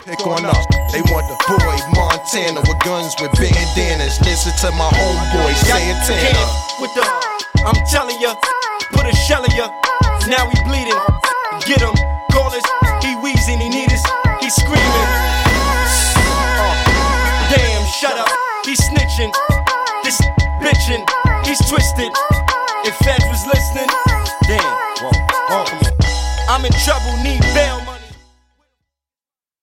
pick on up. They want the boy Montana with guns with bandanas. Listen to my homeboy Santana. With the, I'm telling ya, put a shell in ya. Now he bleeding. Get him, call us. He wheezing, he need us. He screaming. Damn, shut up. He's snitching. This bitching. He's twisted. In fact,